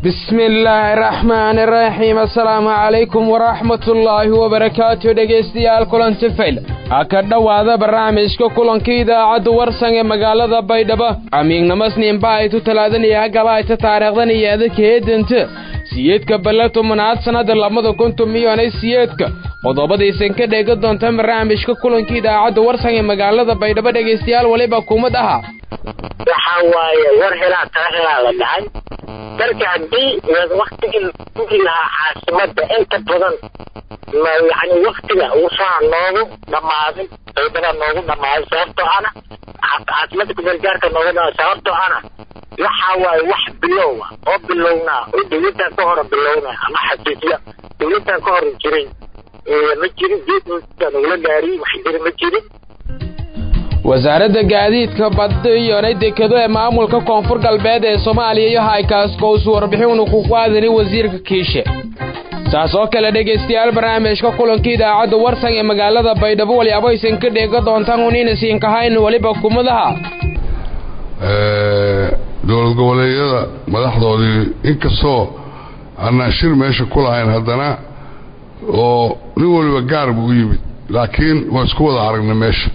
بسم الله الرحمن الرحيم السلام عليكم ورحمة الله وبركاته dhegeystayaal kulanti fayl aka dhawaada barnaamijka kulankeeda cad warsan ee magaalada Baydhabo amiignamasniin baa ay talaadanaya gabaayta taariikhdan iyo adeegeedanta siyeedka balato manaad sanada 2018 qodobadiisan ka dheega doonta barnaamijka kulankeeda cad warsan ee magaalada Baydhabo dhegeystayaal waliba kumad aha waxa waaye war helaa taariikhda la dhacay marka hadii waqtiga kuliha caasimada inta badan ma yani waqtiga uu soo noogu dhamaaday baydhabo noogu dhamaaday sababtoo ana caasimada ku gargaarka noogu dhamaaday sababtoo ana waxa waaye wax bilowga oo bilowna oo dawladda ka hor bilowna ama xaqiiqiya dawladda ka hor jiray ma jirin dawladda la gaari wax jiray ma jirin wasaaradda gaadiidka badda iyo dekedo ee maamulka koonfur galbeed ee Soomaaliya iyo haykaas qoys warbixin ku qaadanay wasiirka Kiishe taasoo kala dhageystayaal barnaamijka kulankeeda cad warsan ee magaalada Baydhabo wali abaysan ka dheega doontaan unina siin ka hayn waliba kumadaha dowlad goboleedyada madaxdoodii inkastoo aan shir meesha ku lahayn haddana oo nin waliba gaar buu yimid laakiin waa isku wada aragnay meesha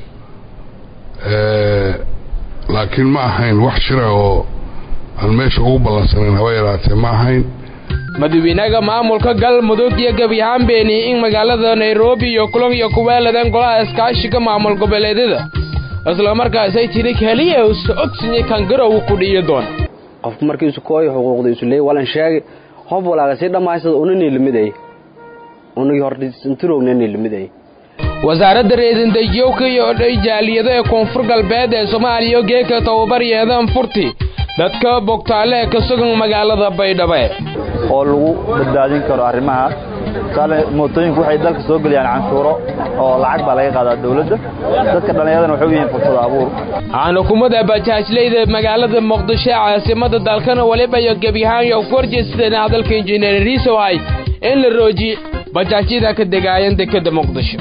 laakiin ma ahayn wax shira oo aan meesha ugu ballansanayn haba yaraatee ma ahayn madaxweynaha maamulka galmudug iyo gabiyahan beeni in magaalada Nairobi iyo kulan iyo kuweeladan golaha iskaashiga maamul goboleedyada asla markaas ay tiri kaliya oo socodsiin kan garow ku dhiyo doon qof markii uu kooyo xuquuqda isu leeyahay walan sheegay qof walaaga si dhamaysad unani limiday unagi hordhisantiroogna limiday wasaaradda reedindayoka iyo jaaliyada ee koonfur galbeed ee Soomaaliya geeka tababaryeedan furti dadka bogtaale ka sugan magaalada Baydhabo oo lagu badbaadin karo arrimaha kale mootooyinku waxay dalka soo galiyaan canshuuro oo lacag baa laga qaadaa dawladda dadka dhalinyarada waxay u yihiin fursad abuur aan hukuumadda bajaajleyda magaalada Muqdisho caasimada dalkana waliba iyo gabiyahan iyo korjeesteen hadalka injineer Riiso ay in la rooji bajaajida ka degaayeen dekada Muqdisho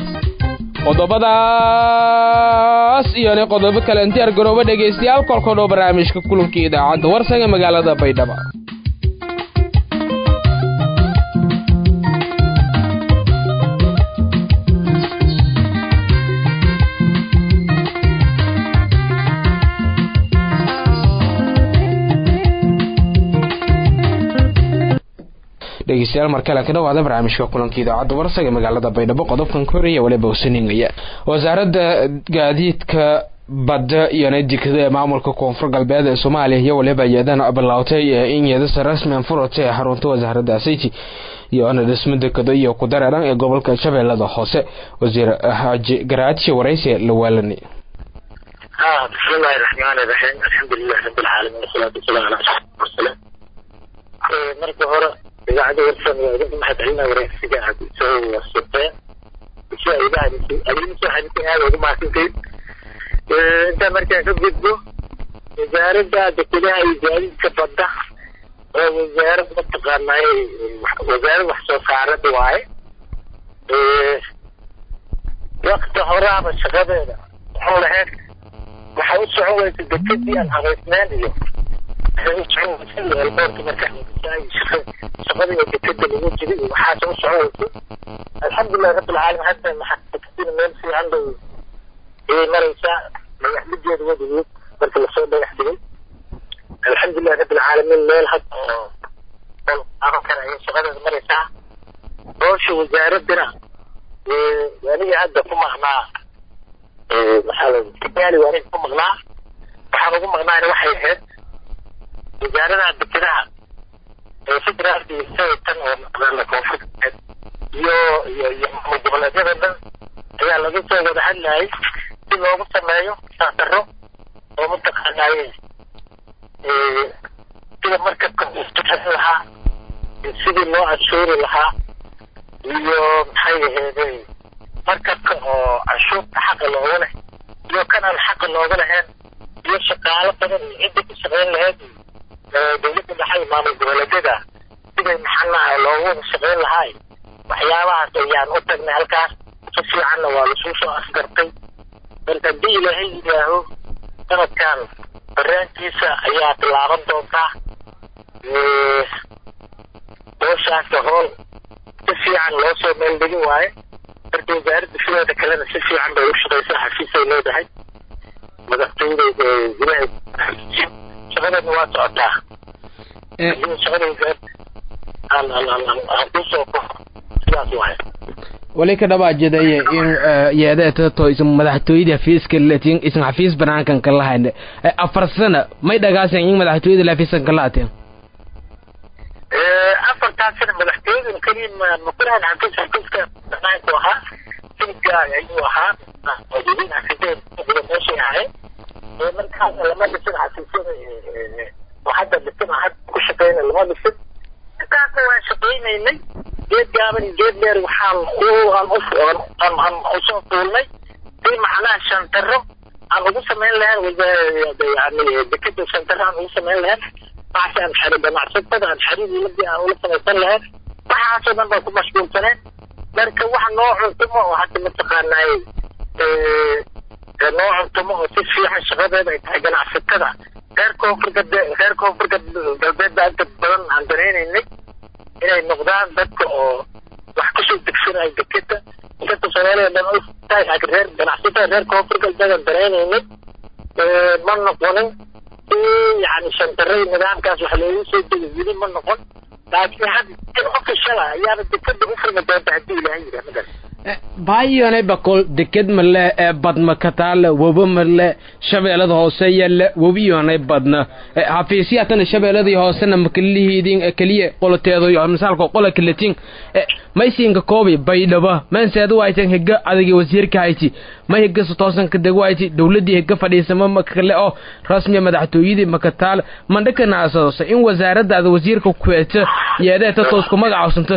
qodobadaas iyo qodobo kale inta garoobo dhageystayaal kolkooda barnaamijka kulankeeda cad warsan ee magaalada Baydhabo dhegeystayaal markale ka dhawaada barnaamijka kulankeeda cad warsan ee magaalada Baydhabo qodobkan koreya waliba usaningaya wasaaradda gaadiidka badda iyo dekedo ee maamulka koonfur galbeed ee Soomaaliya iyo waliba iyadana abalawtay in iyada rasmi furtay xarunta wasaaradda City iyo ana dhismaha dekedo iyo ku dareeran ee gobolka Shabeellada Hoose wasiir Haji Garaadshi waraysi la walani bismillahir rahmanir rahim alhamdulillahi rabbil alamin wassalatu wassalamu ala rasulillah marka hore إذا ورسم ما حدنا ورسيجا سوى السبتة شيء إذا أدين شيء حدث هذا ما تنتهي أنت مركز جدو وزارة دكتورها يزال كبدا وزارة متقنة وزارة محسوس على دواعي وقت هراب الشغل حول هيك وحاول صعوبة الدكتور أن هرسمان اليوم صعوبة البورت مركز شغلي كده اللي جديد وحاجه صعوبه الحمد لله رب العالمين حتى ما حكيت كثير من في عنده مريسا ما يحدد يد ودي برك الصوت ده يحدد الحمد لله رب العالمين ميل حتى انا كان شغال مريسا روش وزارتنا يعني عندكم مع محل كتالي واريكم مغنى وحاولوا مغنى انا waxay ahayd وزارتنا دكتورها فكرة في سنة ولا كونفليكت يو مقابلة هي اللي جت وده حلها في الوقت ما يو سافروا ومتقنع كده مركب كونفليكت لها يصير له أشهر لها يو حي هذي مركب أشوف حق الأولى يو كان الحق الأولى هن يو شغالة بدل عدة شغال هذه dawladda dhaxay maamul goboleedyada sida maxaa loogu shaqeyn lahay waxyaabahaas ayaan u tagnay halkaas si fiican waa la soo asgartay marka dii ilaahay yiraaho sanadkan barnaamijkiisa ayaa bilaaban doonta hawshaas hool si fiican loo soo meeldhigi waaye marka wasaaradda sideeda kalena si fiican bay u shaqaysaa xafiisay leedahay madaxtooyada gudaha shaqadeedna waa socotaa shaqada wasaaradda kusoo sidaas waaye wali ka dhawaajidaya in yeedeeta to isu madaxtooyada xafiiska latin isan xafiis banaankan ka lahayn afar sano may dhagaasan in madaxtooyada xafiisan ka laateen afartaas sano madaxtooyada kaliya maqrahan xafiiska banaanka ahaa sidga ayuu ahaa wajibin xafiisyada meesha ahay markaas lama dhisin xafiisyada waxada dhisin had ku shaqeynay lama dhisin intaas waa shaqeynaynay geed gaaban geed dheer waxaan usoo fuulnay si macnaha shantaro aan ugu samayn lahayn yani dekeda shantaro aan ugu samayn lahayn waxaasaan xari ganacsatada aan xariiradii aan ula samaysan lahayn waxaasoo dhan baan ku mashquulsaneen marka wax noo cuntumo oo hadda mataqaanaaye noo cuntumo oo si fiican shaqadeeda ay tahay ganacsatada reer koonfur galbeed baa inta badan aan dareenaynay inay noqdaan dadka oo wax kusoo degsanaya dekeda dadka soomaaliya dhan tahay laakiin reer ganacsatada reer koonfur galbeed aan dareenaynay ma noqonin يعني شنطري نظام كاس وحلوين سيد الجديد من نقول لكن هذا official يعني الدكتور بيفرق من تعدي له هي مثلا بايونه بقول دكد مله بدما كتال وبمله شبيلده هوسيله وبيونه بدنا حفيسياتنا شبيلده هوسنا مكليهيدين كليه قولتيدو مثالكو قوله كلتين maysiinka koobi baydhaba manseedu aysan higa adigi wasiirka hayti ma higa toosan ka dagwayti dawladii higa fadhiisama makale oo rasmi madaxtooyadii makataal mandhakana asaasay in wasaaradda wasiirka kuweeta yeedeeta toosku magacaasanta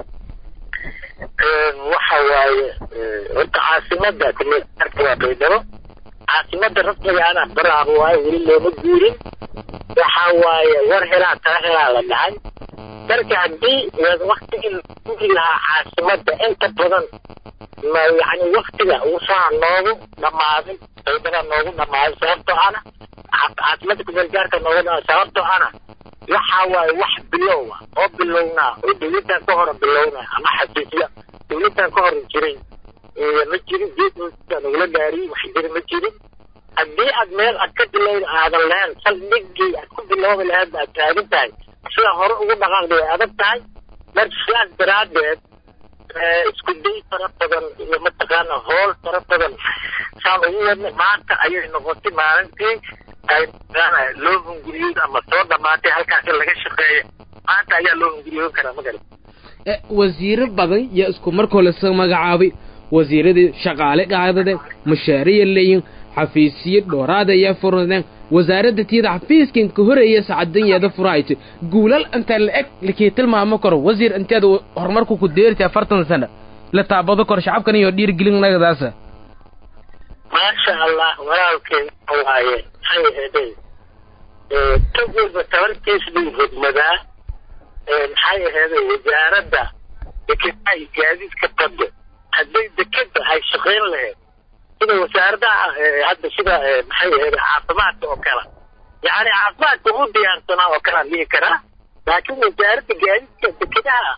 waxa waaye horta caasimada kuma baydhabo caasimada rasmiga ana baraabo waaye weli looma guurin waxa waaye war helaa tala helaa la dhahay marka haddii waqtigii lahaa caasimada inta badan ma yani waqtiga uusaa noogu dhamaaday baydhaba noogu dhamaaday sababtoo ana caasimada kumeelgaarka noogu dhamaaday sababtoo ana waxa waaye wax bilowga oo bilownaa oo dawladdan ka hore bilownaa ama xafiisya dawladdan ka hore jiray ma jirin geedkan ugula gaariyey wax jiri ma jirin haddii aad meel aad ka bilowda aadan lahayn saldhigii aad ku biloobi lahayd aad taagan tahay sida hore ugu dhaqaaqda way adag tahay marka sidaas daraaddeed isku day fara badan iyo mataqaana hool fara badan saan ugu wadnay maanta ayay noqotay maalintii ay loo hunguriyood ama soo dhamaatay halkaas laga shaqeeyo maanta ayaa loo hunguriyoon karaa magaran wasiiro badan iyo isku markoo la soo magacaabay wasiiradii shaqaale qaadade mashaariic leeyin xafiisyo dhoraada iyo furnadeen wasaaradda tiida xafiiskan ka horeeyay saacadan furaayay guulal inta la eg likii tilmaamo karo wasiir inteeda horumarku ku deertay 40 sano la taabado kor shacabkan iyo dhiir gelin nagadaasa ma sha Allah walaalkay waaye hay heeday tawba tawarkiis bi hudmada hay heeday wasaaradda dekay gaadiidka qadda haddii dekada ay shaqeyn lahayd sida wasaaradda hadda sida maxay ahayd caafimaadka oo kale yani caafimaadka u diyaarsanaa oo kale dhihi karaa laakiin wasaaradda gaadiidka dekadaha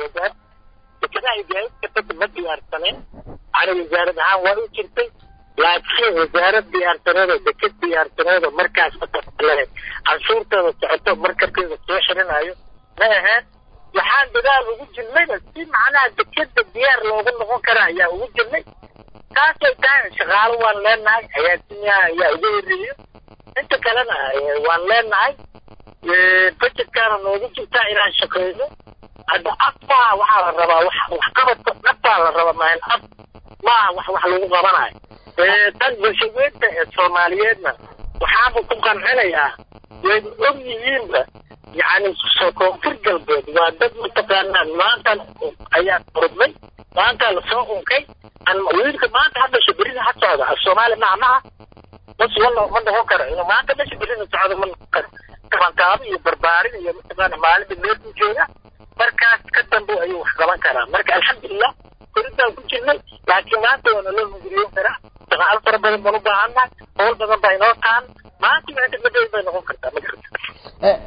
gaadiidka ma diyaarsaneen yani wasaarad ahaan waa u jirtay laakiin wasaarad diyaarsaneeda dekad diyaarsaneeda markaas lahayd canshuurteeda socoto markabkeeda soo xirinayo ma ahayn waxaan dadaal ugu jirnayba si macnaha dekada diyaar loogu noqon kara ayaa ugu jirnay taasay tahay shaqaalo waan leenahay ayaasiyaa ayaa ugu horeeyo inta kalena waan leenahay budgetkaana noogu jirtaa inaan shaqeyno hadda afbaa waxaa la rabaa waxqabadka dhabtaa la rabaa maahan af maaha wax lagu qabanayo tan bulshadeedka ee soomaaliyeedna waxaaba ku qancinayaa way og yihiinba يعني koonfur galbeed waa dad mataqaanaa maanta ayaa qurubnay maanta la soo unkay wiilka maanta hadda shabrina ha socda Soomaali macnaha bas wala ma noqon karo inuu maanta la shabrina socdo ma noqon karo kabantaab iyo barbaarin iyo mataqaanaa maalinta meel ku jooga markaas ka dambe ayuu wax qaban karaa marka alxamdulillah korintaan ku jirnay laakiin maanta waa loo mugriyo karaa shaqaal fara badan baan u baahannahay howl badan baa inoo taan maanta inta bedel bay noqon kartaa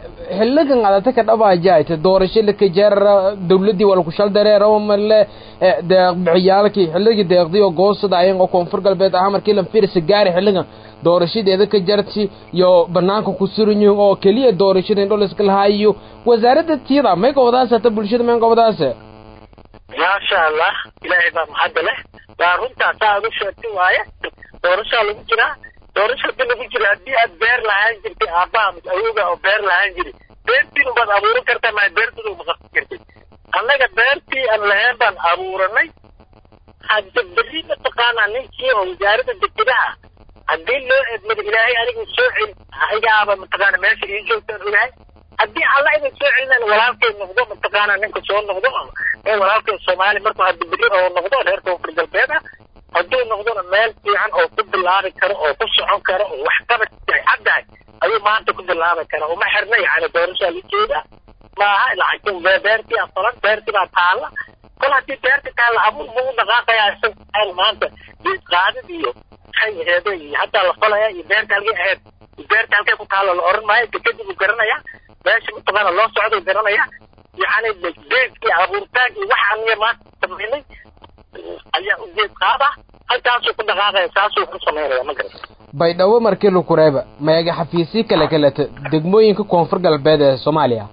xilligan adata ka dhabaajayta doorasho la ka jeer dawladii wala ku shal dareero marle deeq bixiyaalkii xilligii deeqdii oo goosada ayaan oo koonfur galbeed ah markii la fiirsa gaari xilligan doorashadeeda ka jarti iyo banaanka ku suran yihiin oo kaliya doorashada indho iska lahayo wasaaradda tiida may gobadaas ta bulshada may gobadaas ma sha Allah ilaahay baa mahadale waa runta taadu sheegtay waaye doorasho lagu jira doorashada lagu jira hadii aad beer lahayn jirtay aabaa ayuga oo beer lahayn jiray beertii baad abuuran kartaa ma beertu ma qasbi kartay annaga beertii aan lahayn baan abuuranay hadda bariida taqaana ninkii oo wasaaradda dekedaha haddii loo eedmado ilaahay anigu soo celi ayaaba mataqaana meesha ii joogtaan ogahay haddii alla idin soo celinaan walaalkay noqdo mataqaana ninka soo noqdo ee walaalkay Soomaali markuu hadda beri oo noqdo reer koonfur galbeed hadduu noqdona meel fiican oo ku bilaabi karo oo ku socon karo oo wax qabad caddahay ayuu maanta ku bilaabi kara uma xirna yani doorasho la jeeda maaha lacagtan beertii afalan beertii baa taala kol haddii beertii taala abuur ma u dhaqaaqayaa isaga maanta qaadid iyo hay'adaha iyo hataa la falaya iyo beerta halkay ahayd beerta halkay ku taalo la oran maayo kadib uu garanaya meesha mataqaana loo socdo garanaya yani beertii abuurtaankii waxaan iyo maanta samaynay ayaa u jeed qaada halkaasuu ku dhaqaaqaya saasuu ku samaynaya ma garan baydhabo markii la kureeba mayaga xafiisii kala degmooyinka koonfur galbeed ee Soomaaliya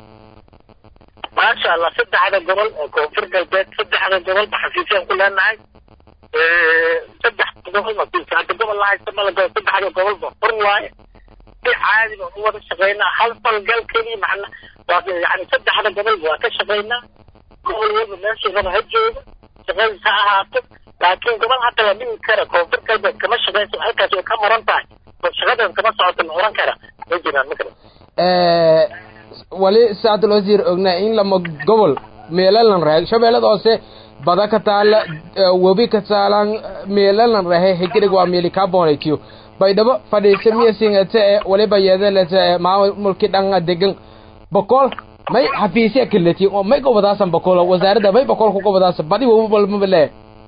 maasha Allah saddexda gobol ee koonfur galbeed saddexda gobol xafiisyan ku leenahay saddex gobol ma saddexda gobol la haysto malaga saddexda gobol ba fur waaye si caadi ah u wada shaqeynaa hal falgal kaliya macna waa yani saddexda gobol waa ka shaqeynaa gobol walba meesha raba ha joogo shaqadiisa ha ahaato laakiin gobol hadda la dhimi kara koonfur galbeed kama shaqeyso halkaas way ka maran tahay oo shaqadan kama socoto la oran kara ma jiraan ma kara wali saad loo sii ognaa in lama gobol meelalan raay shabeelada hoose bada ka taala wabi ka taalan meelalan raay higrig waa meeli ka boonaykiyo baydhabo fadhiisa miyasiingata waliba yeedalata maamulki dhanka degan boqol may xafiisya kalati oo may gobadaasan boqol wasaaradda may boqol ku gobadaas badi walba le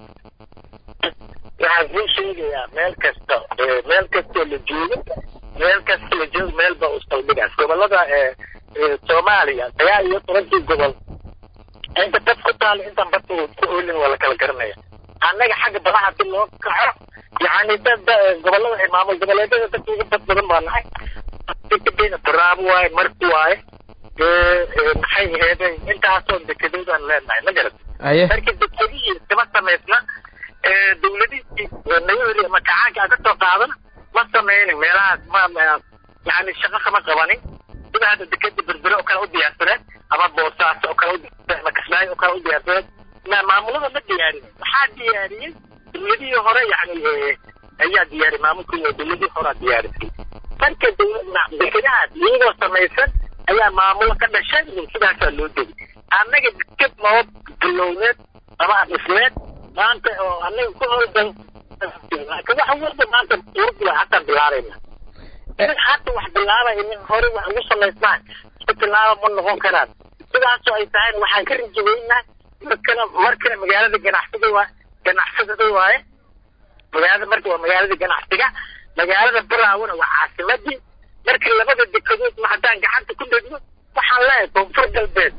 waxaan sheegayaa meel kasta la joogo meel ba ustalbigaas gobolada Soomaaliya ayaa iyo tobankii gobol inta dad ku taal inta bad ku oolin wala kala garanaya annaga xagga badaha si loo kaco yani dad gobolada ay maamul goboleedyada dad ugu dad badan baa nahay dadkeena baraabo waaye markii waaye maxay heeday intaasoo dekedoodan leenahay ma garan markii dekedii kama samaysna dawladii nayuri makaanka ka soo qaadan ma sameeyeen meelaha ma yani shaqo kama qabanin sida hadda dekeda berbere oo kale u diyaarsaneen ama boosaaso oo kale u diyaarsaneen ama kasbaayo oo kale u diyaarsaneen maamulada ma diyaarin waxaa diyaariyey dawladii hore yani ayaa diyaariyey maamulkii dawladii hore diyaarisay marka dekedahaas iyagoo samaysan ayaa maamulo ka dhashay sidaasaa loo degay annaga deked noo bilowneed ama dhismeed maanta oo annaga ku howlgal laakiin waxa walba maanta ururka hataa bilaabayna حتى واحد بالله إن هوري وصل لسماع استقلال من نقول كلام كذا سو أي ساين واحد كرر جوينا مركنا مجال الجناح تجوا جناح تجوا مجال الجناح تجا مجال البراون وعاصمتي مركن لما بدي كذوت ما حدا قاعد كل ده وحلا كونفرد البيت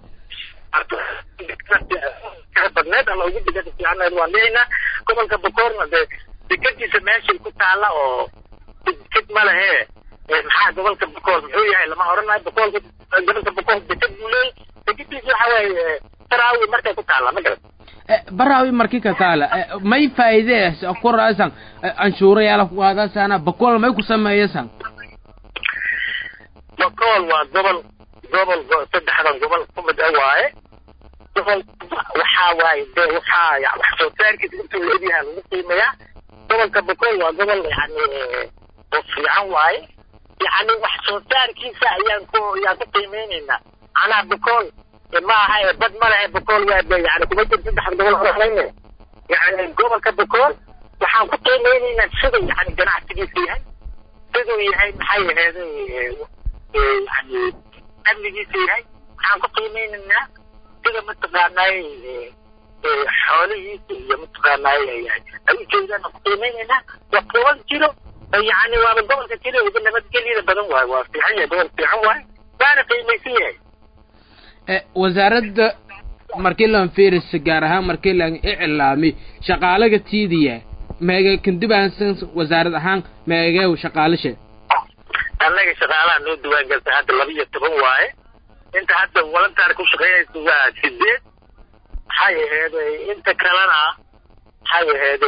كبرنات أنا وجدت جت في عنا الوالينا كمان كبكورنا ده بكتي سماشي كنت على أو كت ما له maxaa gobolka Boqol muxuu yahay lama oranayo gobolka Boqol deked mulay dekediisa waxa Baraawi markay ku taala ma garan Baraawi markii ka taala may faa'iideys ku raasan anshuurayaal ku qaadasana Boqol may ku sameeyaysan Boqol waa gobol saddexdan gobol kumid ah waaye gobol waxa waaye waxa wax soo saarkiisa intuu leeyahay lagu qiimeeyaa gobolka Boqol waa gobol yani fiican waaye يعني وحصل كيسا يا تقيميننا أنا بقول ما هي بد ما هي بقول يعني كم تجد حد دول أخرين يعني قبل كبقول وحن تقيميننا شغل يعني جناح تجي فيها تدوي هاي محي هذا يعني قبل جي فيها حن تقيميننا كذا متقاناي حوالي متقاناي يعني أي كذا تقيميننا وقول كيلو يعني ومن قبل كتير وقلنا ما تقلي بدن واي وفي حاجة دول في عواي baana qiimaysan yahay wasaaradda markii lan fiiris gaar ahaan markii lan iclaami shaqaalaga tiidiya meega kandibaansan wasaarad ahaan meega shaqaalashe annaga shaqaalaha noo diwaan galtay hadda 12 waaye inta hadda walantaan ku shaqeynaysa waa 8 maxay ahayd inta kalena maxay ahayd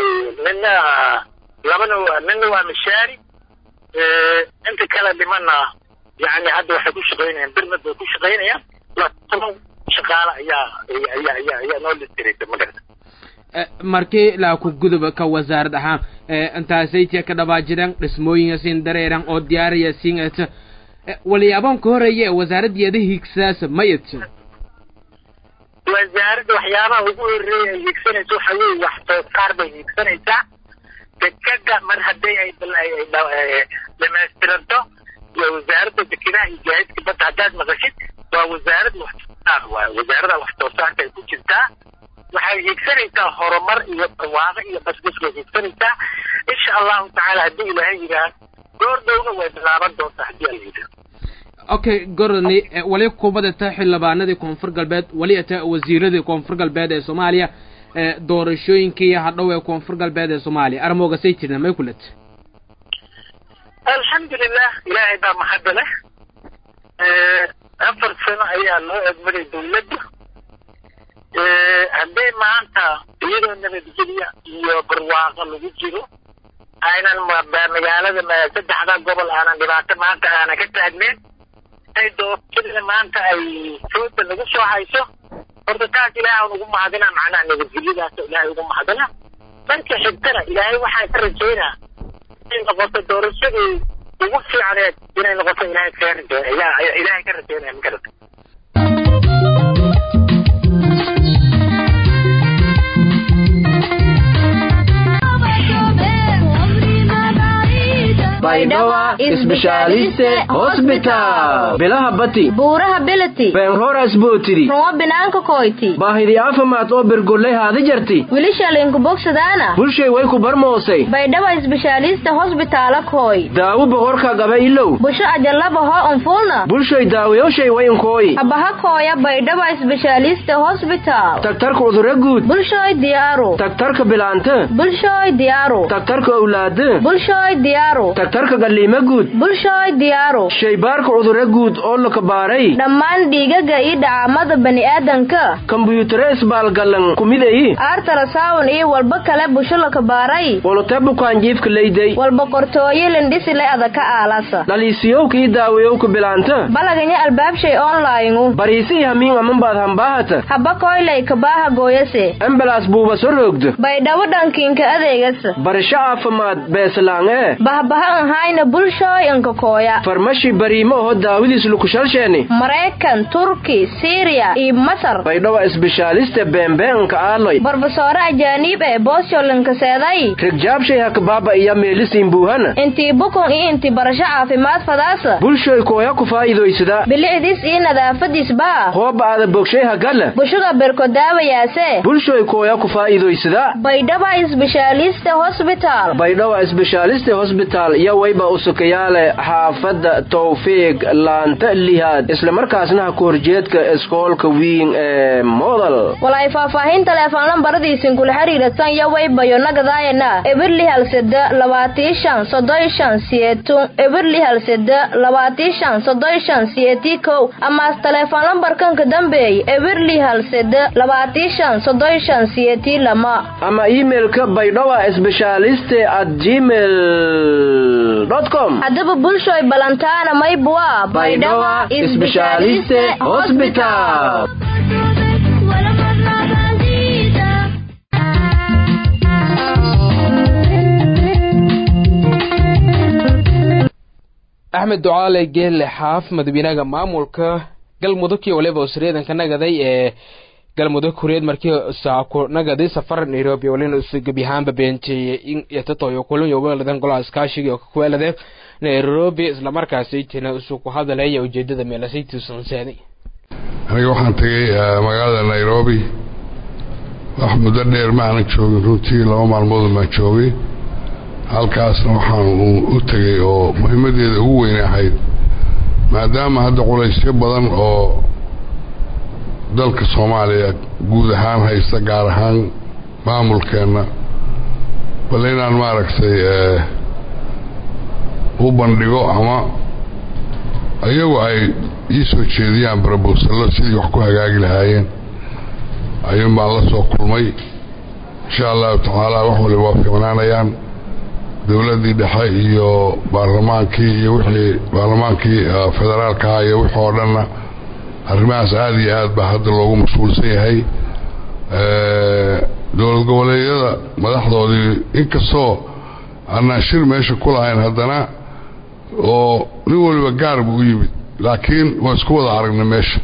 nina waa mishaari inta kala dhimana yani hadda waxay ku shaqeynayaan birmad bay ku shaqeynayaan shaqaala ayaa noo listiraysa magarta markii la ku gudub ka wasaarad ahaan intaasay ka dhabaajiraan dhismooyin siin dareeran oo diyaariya siin waliyaaban ka horeeyay wasaaradda higsaas mayad wasaaradda waxyaabaha ugu horeeyay higsanayso waxa weeye wax soo saar bay higsanaysaa dekada mar haday ay dhamaystiranto iyo wasaaradda dekedaha iyo gaadiidka badda haddaad maqashid waa wasaaradda wax soo saar waaye wasaaradda wax soo saarka ay ku jirtaa waxay higsanaysaa horumar iyo barwaaqo iyo basbas way higsanaysaa insha allahu tacaala haddii ilaahay yidhaah goor dhowna way bilaaban doontaa haddii alla yidhaah okay gorni wali kubada ta xildhibaanadii koonfur galbeed wali ta wasiiradii koonfur galbeed ee Soomaaliya doorashooyinkii hadhow ee koonfur galbeed ee Soomaaliya armooga say jirna may kulat alxamdulillah ilaahay baa mahad leh 4 sano ayaa loo egmaday dawladda haddii maanta iyadoo nabadgelya iyo barwaaqo lagu jiro aynan magaalada 3 gobol aanan dhibaato maanta aanan ka taagneyn ay doorashada maanta ay sooda lagu soo hayso horta taas ilaahay ugu mahadina macnaha nabadgelyadaas ilaahay ugu mahadina marka xigtana ilaahay waxaan ka rajaynaa in noqoto doorashadii ugu fiicneed inay noqoto ilaahay ka rajaynaya magarata Baidoa Specialiste Hospital bilaha bati buuraha bilati beenhora isbootiri ruwa binaanka koyti baahidi caafimaad oo birgulay haada jarti wilisha linku bogsadaana bulshay way ku barmoosay Baidoa Specialiste Hospital koy daawo boqorka gaba ilow busha ajalaba ho unfulna bulshay daawayoshay way inkooy abaha koya Baidoa Specialiste Hospital taktarka udura guud bulshay diyaaro taktarka bilaanta bulshay diyaaro taktarka awlaada bulshay diyaaro taktarka galiima guud bulshay diyaaro shaybaarka udura guud oo la kabaaray dhammaan dhiigaga iyo dhacaamada bani'aadanka kombiyuutar isbaalgalan kumiday artarasawn iyo walba kale busho la kabaaray walote bukaan jiifka leyday walba qortooyo lindhisile adaka aalasa dhaliisiyowkii daawayowka bilaanta balaganya albaabshay online bariisi hamiin amanbaad hambaahata haba koylay kabaaha gooyase ambalaas buuba soo roogdo baydhawo dhankiinka adeegasa barasho caafimaad beeslaange bahbaha hayna bulshoy anka kooya farmashi bariimo oo daawadiis lagu shalsheeni Mareykan Turki Syria iyo Masar Baidoa Specialiste bembenka aalay professor ajaanib ee Bosholanka seeday rajabshay hakbaba iyo meelisin buuhana intii bukun iyo intii barasho caafimaad fadaasa bulshoy kooya ku faa'iideysada bilicdiis iyo nadaafadiis baa hooba aad bogshay hagala bushuga berko daawayaase bulshoy kooya ku faa'iideysada Baidoa Specialiste Hospital Baidoa Specialiste Hospital iyo wayba usukayaale xaafada Tawfiiq laanta lihaad isla markaasna ku horjeedka iskoolka weyn ee model walay faahfaahin telefoon lambaradiisin kula xiriirsan iyo wayba yo nagadaayna eberli halsada 25 eberli halsada 25 ama telefoon lambarkan ka dambeey eberli halsada 25 lama ama emailka baidoa@gmail.com hadaba bulshoy balantana maybua Baidoa Specialiste Hospital Axmed Ducaale Geelle Xaaf madaxweynaha maamulka galmudug iyo waliba usreedan ka nagaday ee galmudug kureed markii saako nagaday safar Nairobi walina usgabiyaanba beentay in yatatoyo kulun iyo weeladan golaas kaashiga oo ku weeladay Nairobi isla markaas ay tina isu ku hadalay ujeedada meelasaytu sansaday aniga waxaan tagay magaalada Nairobi wax muddo dheer ma aan joogin runtii 2 maalmood ma joogay halkaasna waxaan u tagay oo muhiimadeeda ugu weyn ahayd maadaama hadda culaysyo badan oo dalka Soomaaliya guud ahaan haysta gaar ahaan maamulkeena bal inaan maaragtay u bandhigo ama ayagu ay ii soo jeediyaan proposal sidii wax ku hagaagi lahaayeen ayuun baan la soo kulmay insha Allah taala wax waliba fiicnaanayaan dawladii dhexe iyo baarlamaankii iyo wixii baarlamaankii federaalka iyo wixii oo dhan arrimahaas aad iyo aad baa hadda loogu mashquulsan yahay dowlad goboleedyada madaxdoodii inkastoo aan shir meesha ku lahayn haddana oo nin waliba gaar buu yimid laakiin waa isku wada aragnay meesha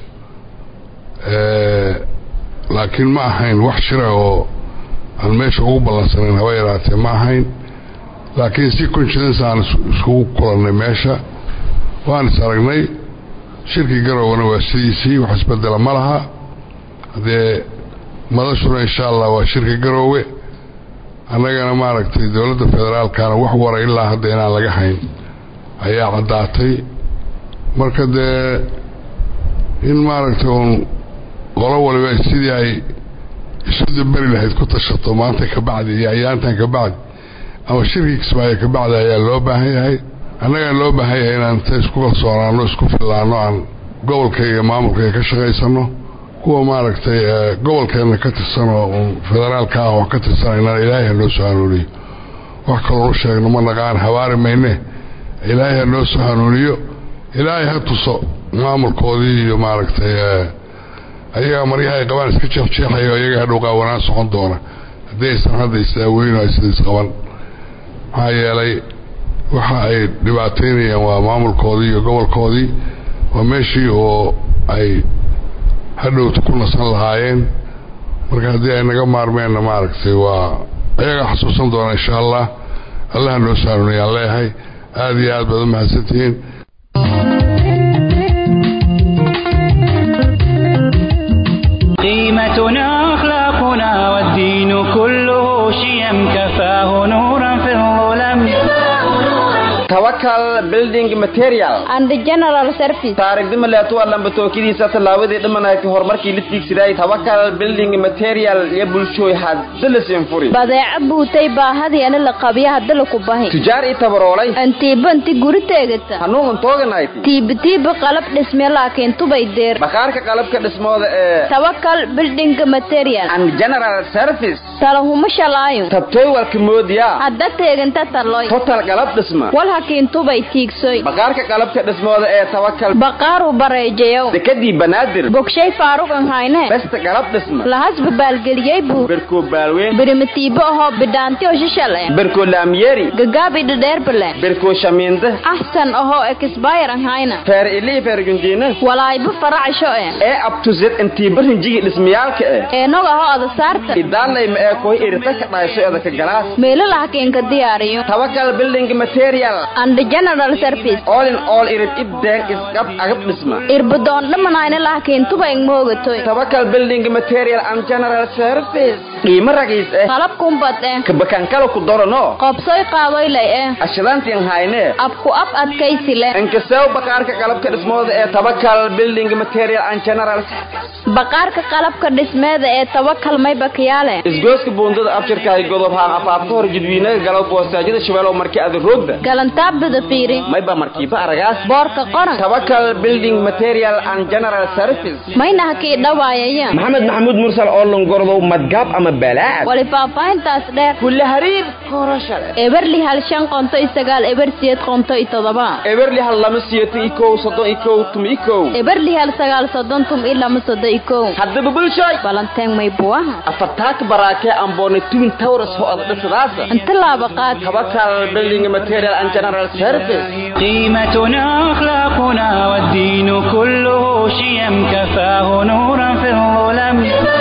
laakiin ma ahayn wax shir oo aan meesha ugu ballansanayn haba yaraatee ma ahayn laakiin si coincidence aan iskugu kulannay meesha waan is aragnay shirkii Garowana waa sidiisii wax isbedela ma laha hadee madashuna insha Allah waa shirkii Garowe annagana maaragtay dawladda federaalkana wax wara ilaa hadda inaan laga hayn ayaa cadaatay marka dee in maaragtay qolo waliba sidii ay isu dabari lahayd ku tashato maanta ka bacdi iyo ayaantan ka bacdi ama shirkii Kismaayo ka bacdi ayaa loo baahan yahay annaga loo baahan yahay inaan isku kalsoonaano isku filaano aan gobolka iyo maamulka ka shaqeysano kuwa maaragtay gobolkeena ka tirsan oo federaalka ah oo ka tirsan Ilaahay loo soo hanuuniyo wax kale oo sheegno ma naqaan hawaari mayne Ilaahay loo soo hanuuniyo Ilaahay ha tuso maamulkoodii iyo maaragtay ayaga maryahay qabaan iska jeexjeexayo ayaga hadhow qaawanaan socon doona hadaysan hadda isaaweyn oo is qaban maxaa yeelay waxa ay dhibaataynayaan waa maamulkoodii iyo gobolkoodii waa meeshii oo ay hadhowta ku nasan lahaayeen marka haddii ay naga maarmeenna maaragtay waa ayaga xasuusan doona insha Allah Allah noo saarnayaan leeyahay aad iyo aad baad u mahadsantihiin قيمتنا أخلاقنا والدين كله شيم كفاه نورا في الظلم توكل building material and the general service taariikhda leeyahay waa lamba tookadiisa talaabadii dhimanayd horumarkii la tiigsiday Tawakal building material iyo bulshooy hadda la siinfuri badeecad buutay baahadii aan la qabiyo hadda la ku baahay tijaar i tabaroolay anti guri teegata hanuun tooganayd tiib qalab dhisme laakiin tubay deer baqaarka qalabka dhismooda ee Tawakal building material and general service talahuma shalaayo tabtooy walka moodiya hadda teeganta taloy total qalab dhisma laakiin tubay tiigsoy baqaarka qalabka dhismooda ee Tawakal baqaaru bareejeeyo dekadii banaadir bogshay faaruq aan hayne basta qalab dhisma lahas balgeliyay buu berko baalweyn birimtiibo oo bidaanti oo shishale berko laamyeeri gagaabi dheer bale berko shamiinda ahsan oo expire aan hayna feer ilii feer gundiina walaayba faracsho ee up to z intii barinjigi dhismayaalka ee noga oo ada saarta idaalay ma ee kooy irta ka dhaayso ee ka galaas meel laakiin ka diyaariyo Tawakal building material and the general service all in all irib ibdeen isqab agab dhisma irbadoon dhamanayna laakiin tubay moogato Tawakal building material and general service qiimo ragiis qalab kumbad ka bakan kala ku dorano qabsay qaaday lay ashadaantiin hayne abku ab adkaysi leh inkasaw baqaarka qalabka dhismooda ee Tawakal building material and general service baqaarka qalabka dhismeeda ee Tawakal may bakiyaale isgooska boondada abshirka ay godob haan afaafka hor jidwiinaha galab boostaajida shabeelo markii aad roogda galantaabada fiiri may ba markiiba aragaas boorka qoran Tawakal building material and general service mayna hakii dhawaayaya Maxamed Maxamuud Mursal oo longordo madgab ama balaad wali faafayntaas dheer kulli hariir korashada eberli hal shan qonto isagal eber siyeed qonto itodoba eberli hal lama siyeeto ikow soddon ikow tum ikow eberli hal sagaal soddon tum ilaa soddon ikow haddaba bulshay balanteen may buaha afartaak baraake amboone tumin tawras oo ad dhisadaasa inta laaba qaad Tawakal building material and general service قيمتنا أخلاقنا والدين كله شيم كفاه نورا في الظلم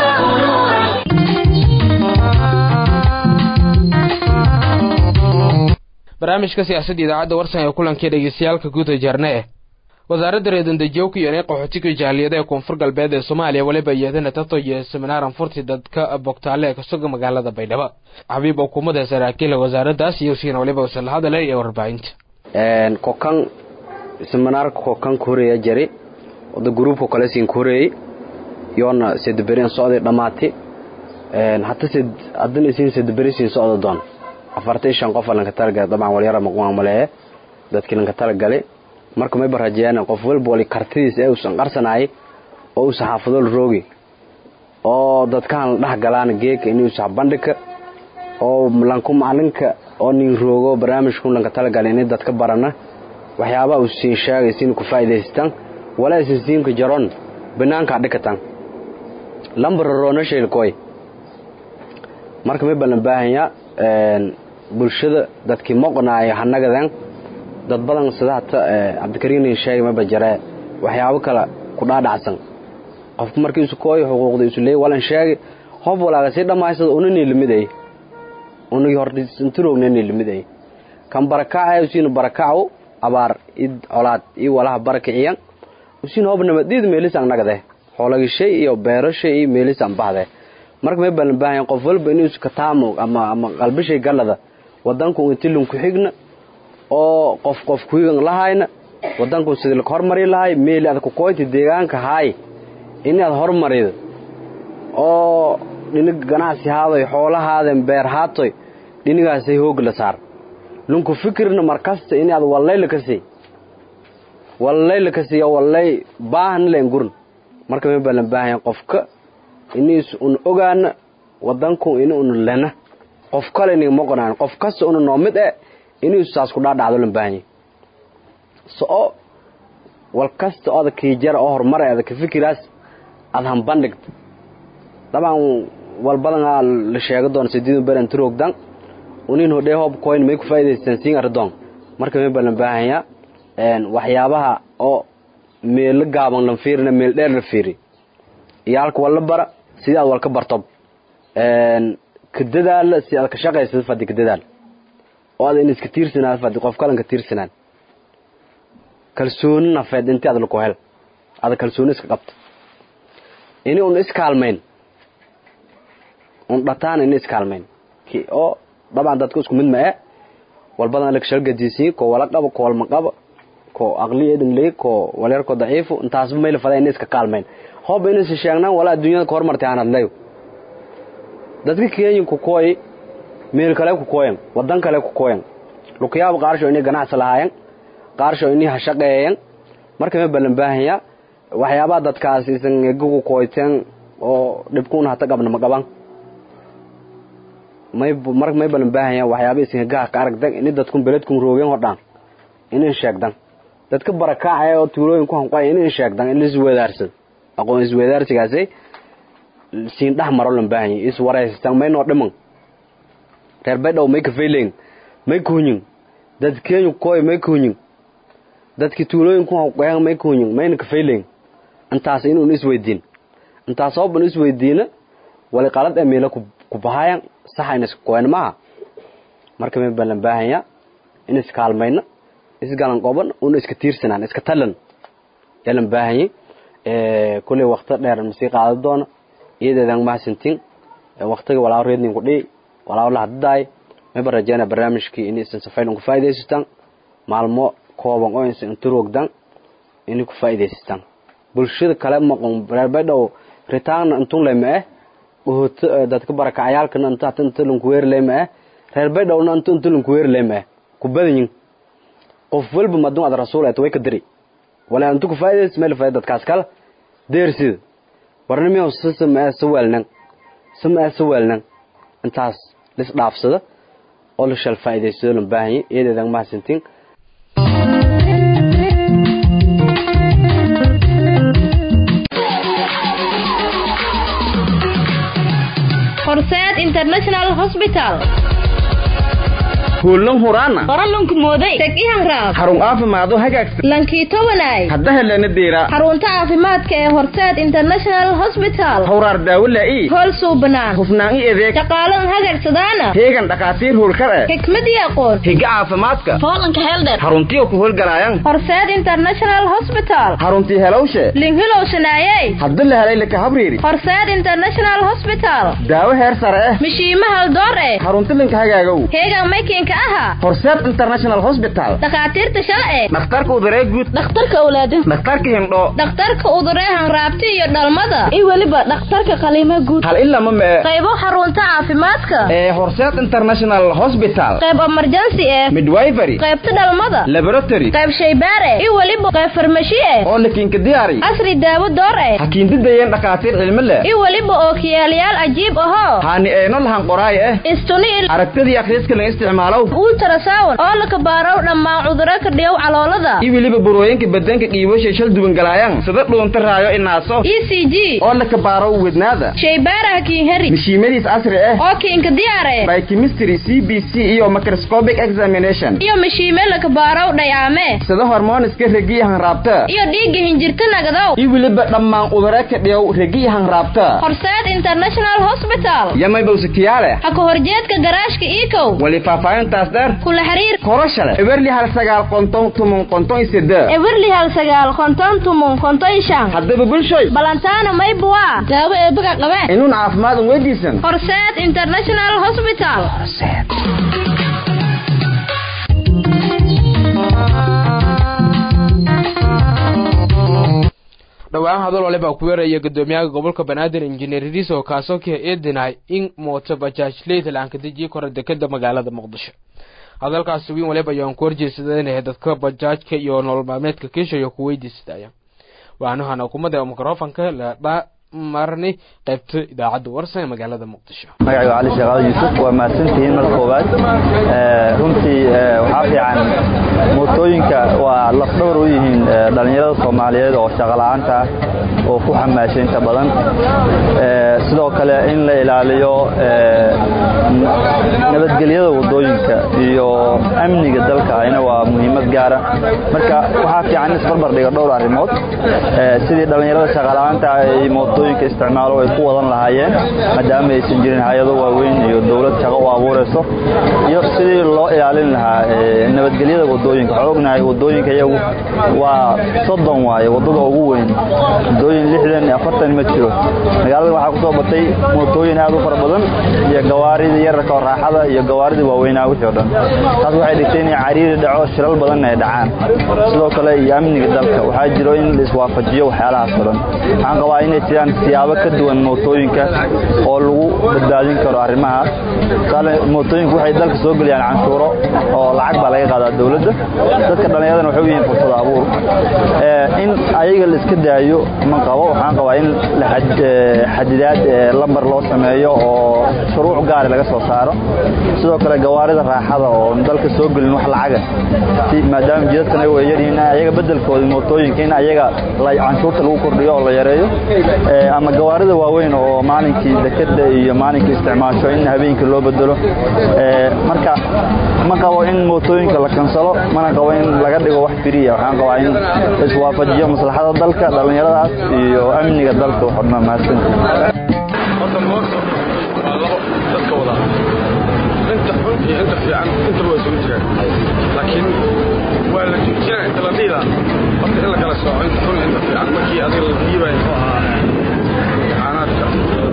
barnaamijka siyaasadda idaacadda warsan ee kulankii dhageystayaalka guud ee jarne wasaaradda reedandajowka iyo inay qaxootiga jaaliyada ee koonfur galbeed ee Soomaaliya waliba iyadana tato iyo seminaaran furti dadka bogtaale ee kasoo magaalada Baydhabo xabiib xukuumadda saraakiil wasaaraddaas iyo siin waliba wasal hadalay ee warbaahinta kokan seminar ko kan koreya jari wada group kale siin koreey yoona sidbireen socday dhamaatay hatta adna siin sidbireen siin socdo doon 45 qof lan ka talgalay dabcan wal yara maqwaan maleey dadkii lan ka talgalay marka may barajeen qof walba wali kartidiisa ay u san qarsanay oo saxaafado roogi oo dadkaan dhax galaan geek inuu sax bandhika oo lanku maalinka oo nin roogo barnaamijku lan ka talgalay in dadka barana waxyaabo uu siin sheegay siin ku faa'iideystaan wala siin ku jaron banaanka dhigatan lambar roona sheelkoy marka may balan baahanya bulshada dadkii maqnaay hanagadan dad badan sadaata Cabdikariin sheegay ma bajare waxyaabo kala ku dhaadhacsan qof markii uu kooyo xuquuqda isu leeyahay walan sheegay qof walaaga si dhamaysada unani limiday unagi horti inturognani limiday kan barakacay siin barakaco abaar id colaad iyo walaha barakiciyan usin hobna madid meelisan nagade xoolaga shay iyo beerashay iyo meelisan baxday marka may balan baahan qof walba inuu iska taamo ama qalbishay galada wadanku intilun ku xigna oo qof ku yigan lahayna wadanku sidii la hormari lahay meel aad ku qoyti deegaanka hay inaad hormarido oo dhinaga ganacsi haaday xoolahaaden beer haatoy dhinagaas ay hoog la saar lunku fikirna markasta inaad wallayl ka sii wallay baahan leen gurn marka may balan baahan qofka inuu un ogaana wadanku inuu lana qof kale inuu maqnaan qof kasta uu noomid inuu saas ku dhaadhacdo lan baahan soo wal kasta oo ka jar oo horumar ay ka fikiraas adhan bandhigta dabcan wal badan la sheego doon sidii baran turogdan unin hodhe hob coin may ku faa'iideystaan siin ardon marka may balan baahanya waxyaabaha oo meel gaaban lan fiirna meel dheer la fiiri iyaalku wala bara sida wal ka bartob kadadaal si aad ka shaqeysid fadhi kadadaal oo aad in iska tiirsanaa fadhi qof kale ka tiirsanaa kalsooni nafeed inta aad la ku hel aad kalsooni iska qabto inuu un iskaalmeyn un dhataan in iskaalmeyn ki oo dabcan dadku isku mid ma wal badan la shalgadiisi ko wala qabo ko wal ma qabo ko aqliyeedin leey ko waleer ko daciif intaas meel faday in iska kaalmeyn hoob in is sheegnaan wala adduunyada ka hormartay aan hadlayo dadka Kenya ku kooy meel kale ku kooyan wadan kale ku kooyan luqyaab qaarsho inay ganacsi lahaayeen qaarsho inay hashaqeeyeen marka ma balan baahaya waxyaabaha dadkaas isan eegu kooyteen oo dhibkuun hata qabna ma qaban may balan baahaya waxyaabaha isan gaar ka aragdan in dadku beledku roogeen hodaan inay sheegdan dadka barakacay oo tuulooyin ku hanqay inay sheegdan in isweedaarsad aqoon isweedaarsigaasay siin dhaxmaro lan baahaya is wareystan may noo dhiman reer Baydhabo may ka feeleen may kuunin dadkeenyu kooy may kuunin dadki tuulooyin ku hanqay may kuunin may ka feeleen intaas inuu isweydiin intaas oo ban isweydiina wali qalad meelo ku bahayan saxayna kooyn ma marka may balan baahaya in iskaalmayna isgalan qoban oo iska tiirsanaan iska talan yalan baahaya kulli waqti dheer musiiqada doona iyadan ma santin waqtiga walaal reednin ku dhii walaal la hadday may barajana barnaamijkii in isan safayn ku faa'iideystaan maalmo kooban oo insan turogdan in ku faa'iideystaan bulshada kale maqon Baydhabo ritaan intun leeyahay oo dadka barakacayaalkana inta lunku weer leeyahay reer Baydhabo inta lunku weer leeyahay ku badan qof walba madun ad rasuulay way ka diri wala intu ku faa'iideys meel faa'iidadkaas kala deersid warnimo sawalnan intaas lis dhaafsada oo la shal faa'iideysto lan baahan iyadoo ma santin Horseed International Hospital kuulan huraana qoralunku mooday tagihan raab xarun caafimaad oo hagaagsan lankii tobanay hadda helena deera xarunta caafimaadka ee Horseed International Hospital hawraar daawada ii hool suubanaan hufnaan iyo adeeg shaqaalan hagaagsadana heegan dhaqaatiir hurkar xikmad iyo aqoon higa caafimaadka hoolanka helder xaruntii ku howlgalayaan Horseed International Hospital xaruntii helowshe linhilowsanaayay hadda la helay laka habriiri Horseed International Hospital daawo heer sare mishiimaha door xaruntii linka hagaagow heegan making ka aha Horseed International Hospital dhakhaatiirta sharci dhakhtarka uduree guud dhakhtarka awlaad dhakhtarka hindho dhakhtarka uduree hanraabti iyo dhalmada iyo waliba dhakhtarka qaliimo guud hal illa ma qaybo xarunta caafimaadka Horseed International Hospital qayb emergency midwifery qaybta dhalmada laboratory qayb shaybaare iyo waliba qayb farmashi oo lakiin ka diyaari asri daawo door hakiindidayeen dhakhaatiir cilmi leh iyo waliba oo kiyaaliyaal ajiib ahoo haani ayno lahan qoraay istuni aragtidii akhriiska la isticmaalo ultrasound oo la kabaaro dhammaan cudurrada ka dhiyaw caloolada iyo waliba burooyinka badanka qiibosha shal duwan galayaan sida dhuunta raayo inaaso ECG oo la kabaaro wadnaada shaybaare hakiin heri mishiimadiis asri oo kiinka diyaare biochemistry CBC iyo microscopic examination iyo mishiime la kabaaro dhayaame sida hormooniska ragiyahan raabta iyo dhiigga hinjirta nagadaw iyo waliba dhammaan cudurrada ka dhiyaw ragiyahan raabta Horseed International Hospital yamay bawsikiyaale ha ka horjeedka garaashka Eco wali faafayntaas dar kula xiriir korashale eberli hal sagaal qonton isida eberli hal sagaal qonton shan haddaba bulshoy balantaana may buwa daawo ee baga qabeen inuu caafimaad weydiisan Horseed International Hospital dhawaan hadal waliba ku weeraya gudoomiyaha gobolka Banaadir Engineer Riso kaasoo ka eedinay in mooto bajaaj leedalaan ka dejiyay korodekada magaalada Muqdisho hadalkaas weyn waliba ayaan ku horjeedsadeen dadka bajaajka iyo nolol maalmeedka kiishayo ku weydiistayaan waxaana hukuumadda mikrofonka la marni qaybta idaacadda warsan ee magaalada Muqdisho magaciisa Ali Sheekh Yusuf waa maasantiin mar koobaad runtii waxa fiican mootooyinka waa lafdhawr u yihiin dhalinyarada Soomaaliyeed oo shaqo la'aanta oo ku xamaashay inta badan sidoo kale in la ilaaliyo nabadgelyada wadooyinka iyo amniga dalka ayna waa muhiimad gaar ah marka waxa fiican in isbarbar dhigo dhowr arrimood sidii dhalinyarada shaqo la'aanta ay mootooyinka isticmaalo ay ku wadan lahaayeen maadaama aysan jirin hay'ado waaweyn iyo dawlad shaqo u abuurayso iyo sidii loo ilaalin lahaa nabadgelyada wadooyinka xoognahay wadooyinka iyagu waa 30 waaye wadada ugu weyn wadooyin 60 40 ma jiro magaalada waxa ku soo batay mootooyin aad u fara badan iyo gawaarida yararka oo raaxada iyo gawaarida waaweyn wixii oo dhan taas waxay dhigtay in cariiri dhaco shilal badan ay dhacaan sidoo kale iyo amniga dalka waxa jiro in la iswaafajiyo waxyaalahaas badan waxaan qabaa inay jiraan siyaabo ka duwan mootooyinka oo lagu badbaadin karo arrimaha kale mootooyinka waxay dalka soo galiyaan canshuuro oo lacag baa laga qaadaa dawladda dadka dhalinyarada waxay u yihiin fursad abuur in ayaga la iska daayo ma qabo waxaan qabaa in la xadidaad lambar loo sameeyo oo shuruuc gaar laga soo saaro sidoo kale gawaarida raaxada oo dalka soo galin wax lacag si maadaama jidadkan ay weeyareen ayaga bedelkooda mootooyinka in ayaga la canshuurta lagu kordhiyo oo la yareeyo ama gawaarida waaweyn oo maalinkii dekada iyo maalinkii isticmaasho in habeenkii loo bedelo marka ma qabo in mootooyinka la kansalo mana qabo in laga dhigo wax firiya waxaan qabaa in iswaafajiyo maslaxada dalka dhalinyaradaas iyo amniga dalka waxna maasan horta mooto waa labo dadka wada inta xun iyo inta fiican inta way soo jiraan laakiin waa la joojinaa inta la dhiida horta in la kala sooco inta xun iyo inta fiican markii adiga la dhiibay imtixaanaadka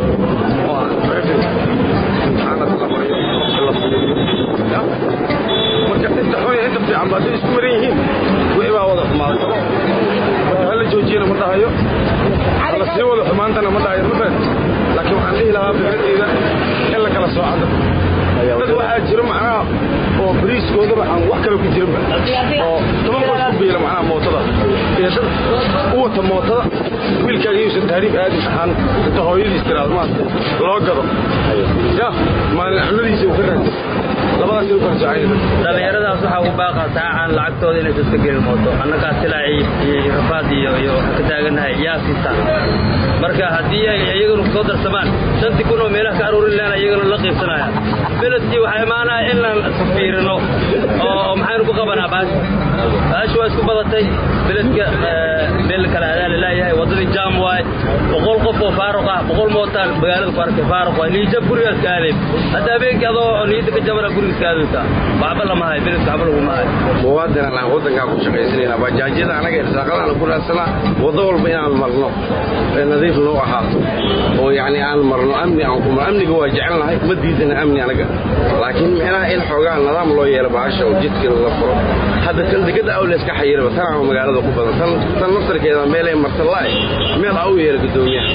imtixaanaad la mariyo la fuliyo marka inta xun iyo inta fiican baa isku maran yihiin wixii baa wada xumaaday marka hala joojiyana ma dhahayo hala sii wada xumaantana ma dhahayo laakiin waxaan dhihi lahaa fikradeyda in la kala soocada dad waxaa jiro macnaha oo bariiskoodaba aan wax kale ku jirinba oo 10 qof ku biila macnaha mootada iyo dad u wata mootada wiilkaaga yuusan taariif aadi ahaan inta hooyadiis tiraado maanta loo gado ya maalin cunadiisa u ka raagtay labadaas uu kala jacayl dhalinyaradaas waxa uu baaqaa saacaan lacagtooda inay iska gelin mooto annaga tilaaci iyo rafaad iyo ka taaganahay yaa sitaan marka hadii ay iyaguna soo darsamaan 5 kun oo meelaha ka aruurin leena iyaguna la qiibsanayaan beledkii waxa imaanaa in la fiirino oo maxay ku qabanaa baashu waa isku badatay beledka meel kala aadaal ilaahay wadada jaam waay boqol qof adoo faaruq ah boqol mootaan magaalada ku arkay faaruq ah liija gurigaas kaalay hadda habeenkii adoo liida ka jabana gurigaas kaalay waxba lama hay bilis waxba lagu maahay muwaadin aan wadanka ku shaqaysanayna bajaajyada anaga irsaaqada ku raadsana wado walba inaan marno nadiif loo ahaato oo yani aan marno amni aan ku amniga waa jecelnahay ma diidana amni anaga laakiin meelaha in xoogaa nidaam loo yeelo baasha oo jidka la furo hadda kan degada awlees ka xayirba tan magaalada ku badan tan naftarkeeda meel ay martalaay meel aw yeelo gudoomiyaha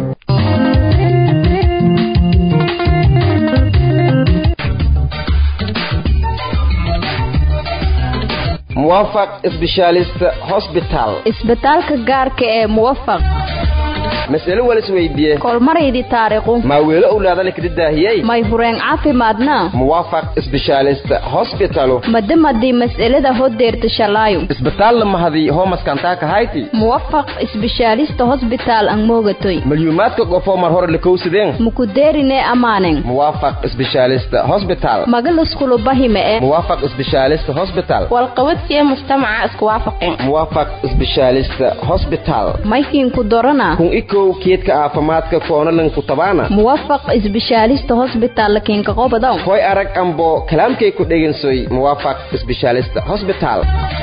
موافق سبيشاليست هوسبيتال isbitaalka gaarka ee muwafaq مسألة ولا سويدية kolmaraydi taariikhu ما ويلا أولاد لك دهيي may fureen caafimaadna موافق سبيشاليست هوسبيتالو madamadii mas'alada hodeerta shalaayo isbitaal lama hadii homas kantaaka hayti muwafaq isbitaalista hospital ang moogatoy مليومات كقفو مرهور لكوسدين mukudeerine amaanen موافق سبيشاليست هوسبيتال magal iskulu bahime ee موافق سبيشاليست هوسبيتال walqabadkii mujtamaca isku waafaqeen موافق سبيشاليست هوسبيتال maykiin ku dorana kun iko keedka caafimaadka koonalan ku tabaana muwafaq isbitaalista hospital lakiin ka qobadaw koy arag ambo kalaamkay ku dhegeensoy muwaafaq specialist hospital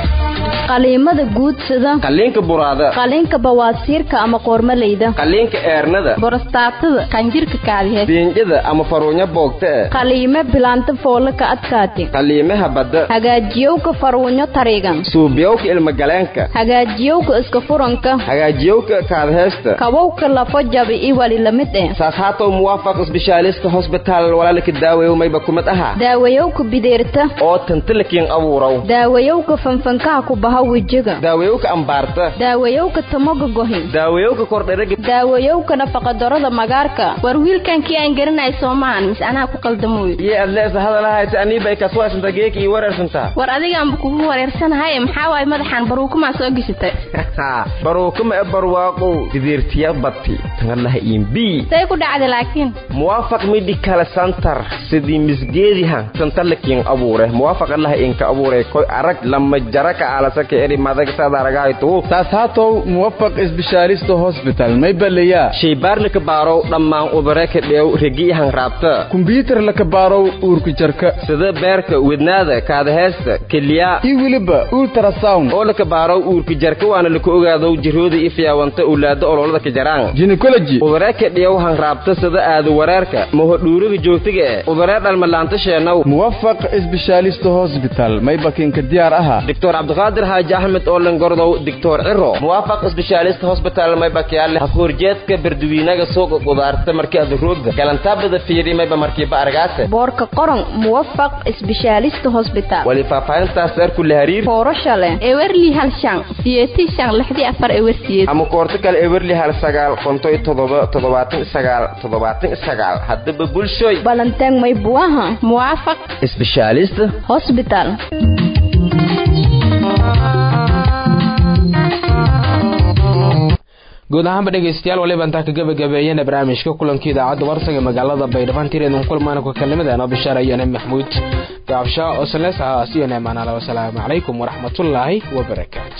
qaliimada guud sida qaliinka buraada qaliinka bawaasiirka ama qoormaleyda qaliinka eernada borostaatada qanjirka kaadihe biinjada ama faruunya boogta qaliime bilaanta foolka adkaati qaliimaha badda hagaajiyowka faruunyo tariigan suubiyowka ilma galeenka hagaajiyowka iska furanka hagaajiyowka kaadheesta kabowka lafo jabi i wali lamid eh saas haato muwaafaq specialist hospital walaalka daaweeyo mayba kumad aha daawayowka bideerta oo tantalakiin abuuraw daawayowka fanfankaha ku baha wajiga daawayowka ambaarta daawayowka tamoga gohin daawayowka kordheraga daawayowka nafaqa darada magaarka war wiilkankii aan garanay Soomaan mis anaa ku qaldamoy iyo adleesa hadalahay aniiba ka soo asanta geek iyo wareersanta war adiga aan kugu wareersanahay maxaa waay madaxan baruukuma soo gishatay baruukuma barwaaqo didirtiya batti tangalaha imbi say ku dhacday laakiin muwaafaq medical center sidii misgeedihan tantalakiin abuure muwaafaq allah in ka abuure koy arag lama jaraka ala saka eri madag sadaragayto saasato muwaafaq specialist hospital may balaya shaybaar laka baaro dhammaan ubaraka dheew regiyahan raabta computer laka baaro uurku jarka sida beerka wadnaada kaadheesta kaliya iyo waliba ultrasound oo laka baaro uurku jarka waana laka ogaado jirooda ifyaawanta ulaada ololada ka jaraan gynecology ubaraka dheew han raabta sida aad wareerka ma dhuuriga joogtiga ubareer dhalmalaanta sheenow muwaafaq specialist hospital may bakin ka diyaar aha دكتور عبد القادر حاج احمد اولن غردو دكتور عرو موافق سبيشاليست هوسبيتال ما بكيال خورجيدك بردويناغا سوق قدارته markii aad roogda galantaabada fiirimay ba markii ba argaase boorka qoran muwaafaq specialist hospital wali faafayntaas dar kulli hariir foorashale ewerli hal shan siyeeti shan 64 ewersiyeed ama koorta kale ewerli hal 9 qontay 79 hadaba bulshoy balantang may buaha muwaafaq specialist hospital guud ahaanba dhegeystayaal waliba intaa ka gabagabeeyeen barnaamijka kulanka idaacadda warsaga magaalada baydhabo tireedun kulmaan ku kalmadana bishaar ayana maxmuud gaabsha oo salaasaha asiyana maana wa salaamu alaykum wa rahmatullaahi wa barakaatuh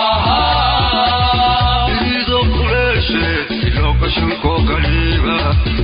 Shunko Kaliba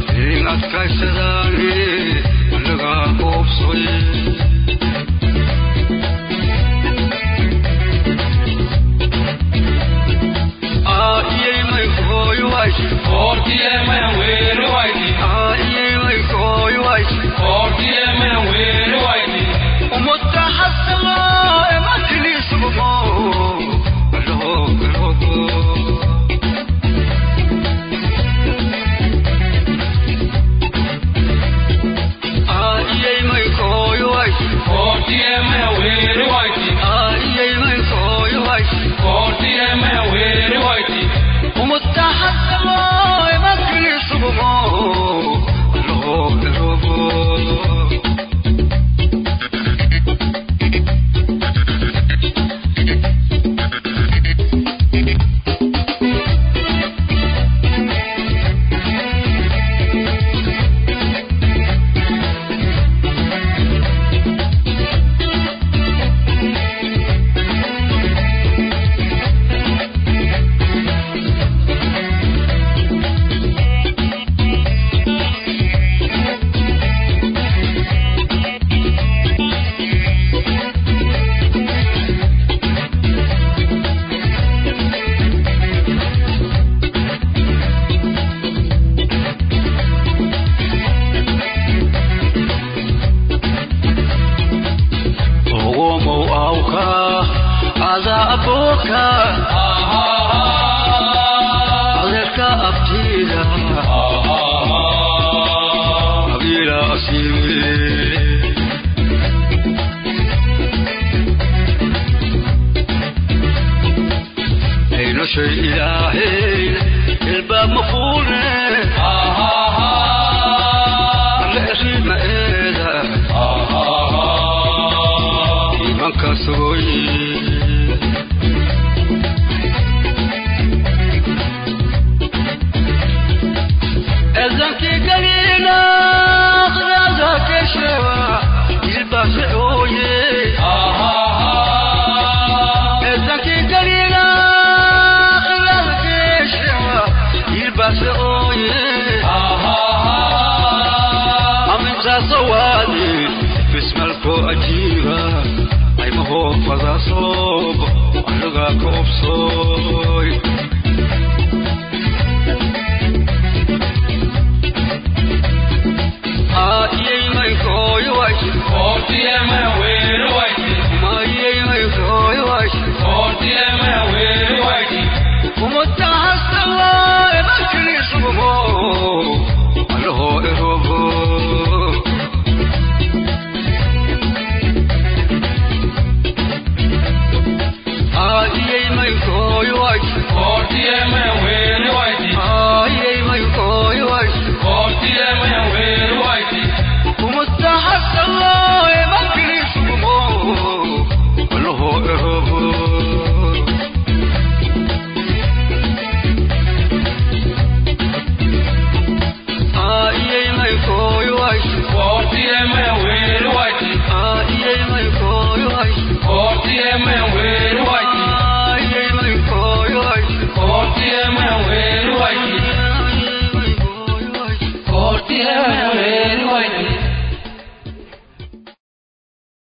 man.